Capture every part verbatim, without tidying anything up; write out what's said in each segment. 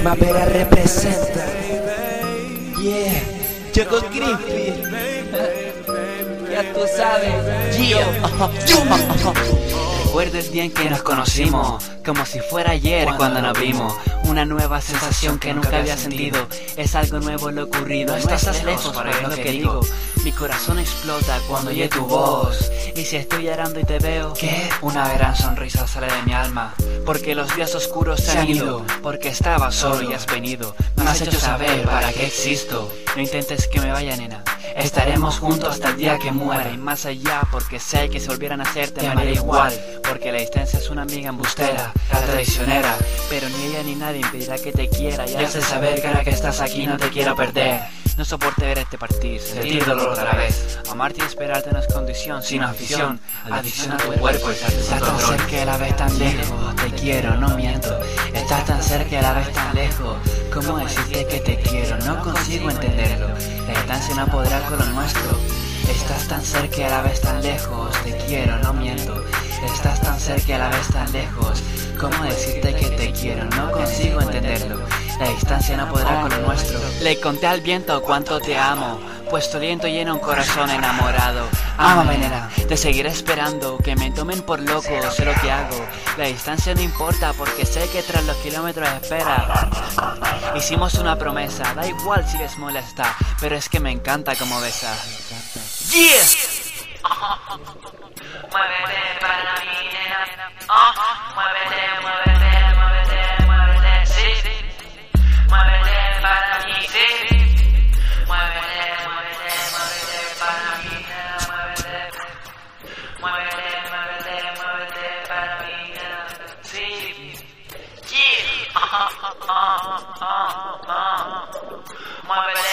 Primavera representa. Yeah, yo con Griffith. Ya tú sabes. Yeah. Recuerdo el día en que nos conocimos, como si fuera ayer cuando nos vimos. Una nueva sensación que nunca había sentido. Es algo nuevo lo ocurrido. No estás lejos, para ver lo que digo. Mi corazón explota cuando oye tu voz. Y si estoy llorando y te veo, ¿qué? Una gran sonrisa sale de mi alma. Porque los días oscuros se han ido. Porque estaba solo y has venido. Me has hecho saber para qué existo. No intentes que me vaya, nena. Estaremos juntos hasta el día que muera. Y más allá, porque sé que si volvieran a hacer te amaré igual. Porque la distancia es una amiga embustera, la traicionera. Pero ni ella ni nadie impedirá que te quiera. Y has de saber que ahora que estás aquí no te quiero perder. No soporte ver este partir, sentir dolor otra vez. Amarte y esperarte no es condición, sino afición. Adicción a tu cuerpo y estás tan cerca y a la vez tan lejos. Te quiero, no miento. Estás tan cerca y a la vez tan lejos. ¿Cómo decirte que te quiero? No consigo entenderlo. La distancia no podrá con lo nuestro. Estás tan cerca y a la vez tan lejos. Te quiero, no miento. Estás tan cerca y a la vez tan lejos. ¿Cómo decirte que te quiero? No consigo entenderlo. La distancia no podrá con lo nuestro. Le conté al viento cuánto te amo, pues tu aliento llena un corazón enamorado. Ámame, nena, te seguiré esperando. Que me tomen por loco, sé lo que hago. La distancia no importa porque sé que tras los kilómetros espera. Hicimos una promesa, da igual si les molesta, pero es que me encanta como besas. Yeah. Muévete para mí, nena. Oh, muévete, muévete, muévete, muévete, sí. Muévete para mí, sí. Muévete, muévete, muévete para mí, nena. Muévete. Muévete, muévete, muévete para mí, nena. Sí. Yeah. Oh, oh, oh, oh. Muévete.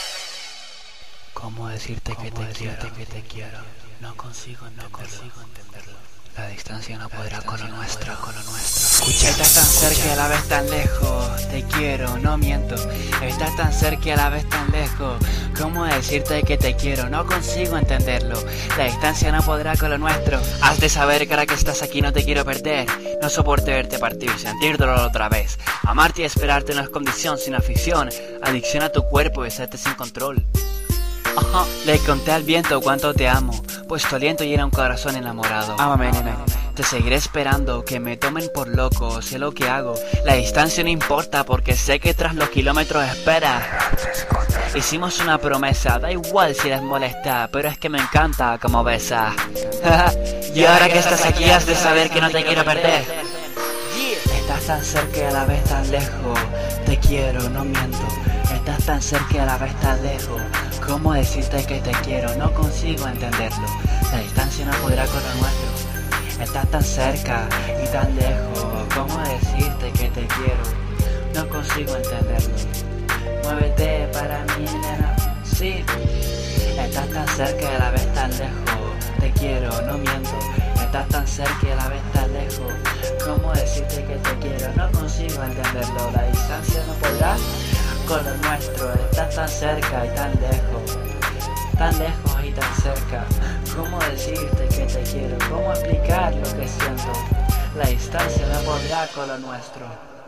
¿Cómo decirte que te quiero? Que te quiero. No consigo, no consigo entenderlo. La distancia no podrá con lo nuestro, con lo nuestro. Escucha, estás tan cerca y a la vez tan lejos. Te quiero, no miento. Estás tan cerca y a la vez tan lejos. ¿Cómo decirte que te quiero? No consigo entenderlo. La distancia no podrá con lo nuestro. Has de saber que ahora que estás aquí no te quiero perder. No soporte verte partir, sentir dolor otra vez. Amarte y esperarte no es condición, sino afición. Adicción a tu cuerpo y hacerte sin control. Ajá. Le conté al viento cuánto te amo, pues tu aliento llena un corazón enamorado. Ámame, nena, te seguiré esperando. Que me tomen por loco, sé lo que hago. La distancia no importa porque sé que tras los kilómetros espera. Hicimos una promesa, da igual si les molesta, pero es que me encanta como besas. Y ahora que estás aquí has de saber que no te quiero perder. Estás tan cerca y a la vez tan lejos. Te quiero, no miento. Estás tan cerca y a la vez tan lejos. ¿Cómo decirte que te quiero? No consigo entenderlo. La distancia no podrá con lo nuestro. Estás tan cerca y tan lejos. ¿Cómo decirte que te quiero? No consigo entenderlo. Muévete para mí, nena. Sí. Estás tan cerca y a la vez tan lejos. Te quiero, no miento. Estás tan cerca y a la vez tan lejos. ¿Cómo decirte que te quiero? No consigo entenderlo. La distancia no podrá con lo nuestro. Estás tan cerca y tan lejos. Tan lejos y tan cerca. ¿Cómo decirte que te quiero? ¿Cómo explicar lo que siento? La distancia no podrá con lo nuestro.